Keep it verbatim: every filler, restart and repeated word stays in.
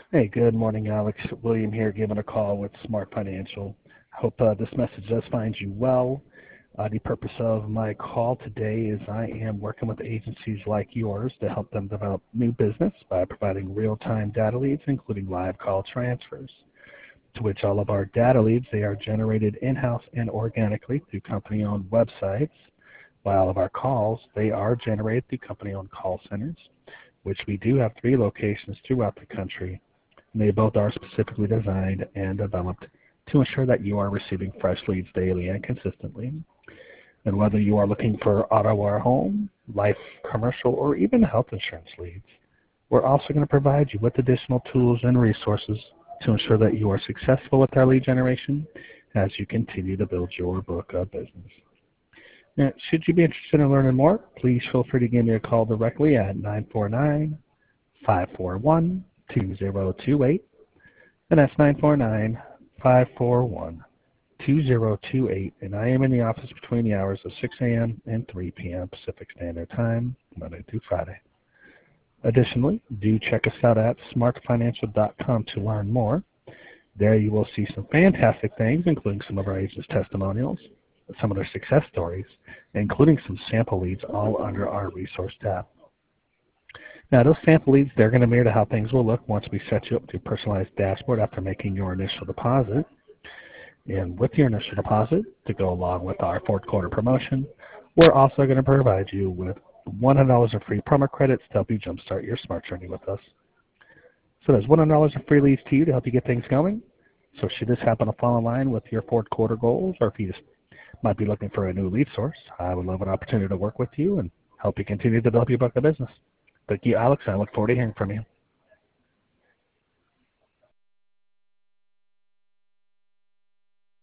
Hey, good morning, Alex. William here, giving a call with Smart Financial. Hope uh, this message does find you well. Uh, the purpose of my call today is I am working with agencies like yours to help them develop new business by providing real-time data leads, including live call transfers, to which all of our data leads, they are generated in-house and organically through company-owned websites, while all of our calls, they are generated through company-owned call centers, which we do have three locations throughout the country. They both are specifically designed and developed to ensure that you are receiving fresh leads daily and consistently. And whether you are looking for auto or home, life, commercial, or even health insurance leads, we're also going to provide you with additional tools and resources to ensure that you are successful with our lead generation as you continue to build your book of business. Now, should you be interested in learning more, please feel free to give me a call directly at nine four nine, five four one, two zero two eight, and that's nine four nine, five four one, two zero two eight, and I am in the office between the hours of six A M and three P M Pacific Standard Time, Monday through Friday. Additionally, do check us out at smart financial dot com to learn more. There you will see some fantastic things, including some of our agents' testimonials, some of their success stories, including some sample leads, all under our resource tab. Now, those sample leads, they're going to mirror to how things will look once we set you up to a personalized dashboard after making your initial deposit. And with your initial deposit, to go along with our fourth quarter promotion, we're also going to provide you with one hundred dollars of free promo credits to help you jumpstart your smart journey with us. So there's one hundred dollars of free leads to you to help you get things going. So should this happen to fall in line with your fourth quarter goals, or if you just might be looking for a new lead source, I would love an opportunity to work with you and help you continue to develop your book of business. Thank you, Alex. I look forward to hearing from you.